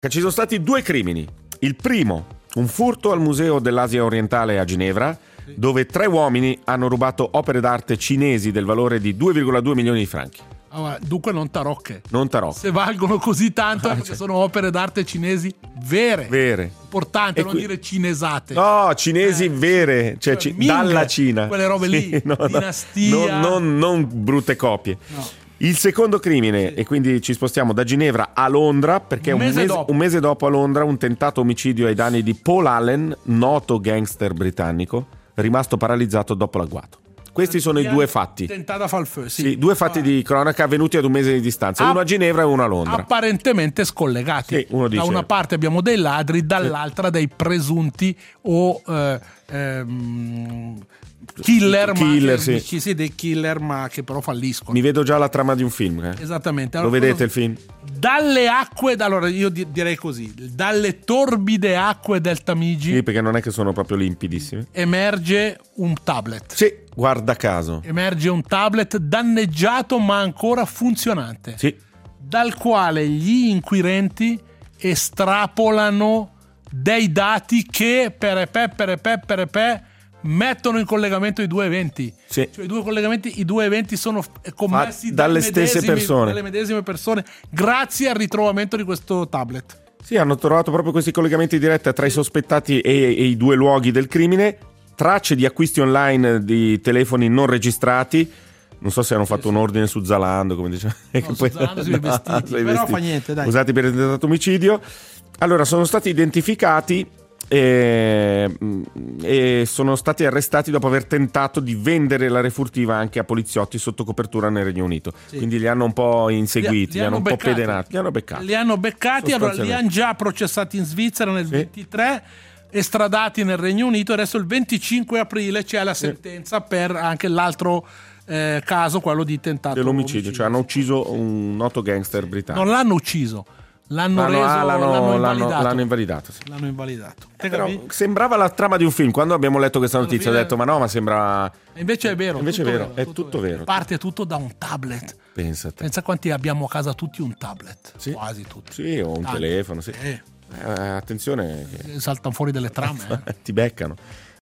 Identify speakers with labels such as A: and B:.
A: Ci sono stati due crimini. Il primo, un furto al Museo dell'Asia Orientale a Ginevra, dove 3 uomini hanno rubato opere d'arte cinesi del valore di 2,2 milioni di franchi.
B: Allora, dunque non tarocche.
A: Non tarocche.
B: Se valgono così tanto è perché sono opere d'arte cinesi vere. Importante, non dire cinesate.
A: No, cinesi vere, cioè
B: Ming,
A: dalla Cina.
B: Quelle robe lì, dinastia.
A: Non brutte copie.
B: No.
A: Il secondo crimine, e quindi ci spostiamo da Ginevra a Londra, perché un mese dopo a Londra un tentato omicidio ai danni di Paul Allen, noto gangster britannico, rimasto paralizzato dopo l'agguato. Questi sono i due fatti.
B: Tentata fal feu,
A: sì, due fatti di cronaca avvenuti ad un mese di distanza, uno a Ginevra e uno a Londra.
B: Apparentemente scollegati.
A: Sì, uno dice.
B: Da una parte abbiamo dei ladri, dall'altra dei presunti o killer, sì, dei killer, ma che però falliscono.
A: Mi vedo già la trama di un film.
B: Esattamente.
A: Allora, lo vedete il film?
B: Dalle acque, allora io direi così, dalle torbide acque del Tamigi.
A: Sì, perché non è che sono proprio limpidissime.
B: Emerge un tablet.
A: Sì, guarda caso.
B: Emerge un tablet danneggiato ma ancora funzionante.
A: Sì.
B: Dal quale gli inquirenti estrapolano dei dati che mettono in collegamento i due eventi.
A: Sì.
B: Cioè i due eventi sono commessi
A: dalle stesse persone.
B: dalle medesime persone, grazie al ritrovamento di questo tablet.
A: Sì, hanno trovato proprio questi collegamenti diretti tra i sospettati e i due luoghi del crimine, tracce di acquisti online di telefoni non registrati. Non so se hanno fatto un ordine su Zalando, come diceva.
B: No, su Zalando sui vestiti, però fa niente, dai.
A: Usati per il tentato omicidio. Allora, sono stati identificati e sono stati arrestati dopo aver tentato di vendere la refurtiva anche a poliziotti sotto copertura nel Regno Unito. Sì. Quindi li hanno un po' inseguiti, li hanno un po' pedenati.
B: Li hanno beccati, allora li hanno già processati in Svizzera nel 23, estradati nel Regno Unito. Adesso il 25 aprile c'è la sentenza per anche l'altro caso, quello di tentato
A: dell'omicidio, cioè hanno ucciso un noto gangster britannico.
B: Non l'hanno uciso, l'hanno
A: invalidato. Sì.
B: L'hanno invalidato.
A: Però sembrava la trama di un film. Quando abbiamo letto questa notizia ho detto ma no, ma sembra.
B: Invece è vero.
A: È tutto vero.
B: Parte tutto da un tablet. Pensa quanti abbiamo a casa tutti un tablet.
A: Sì.
B: Quasi tutti.
A: Sì, o un telefono. Sì. Attenzione.
B: Saltano fuori delle trame.
A: Ti beccano.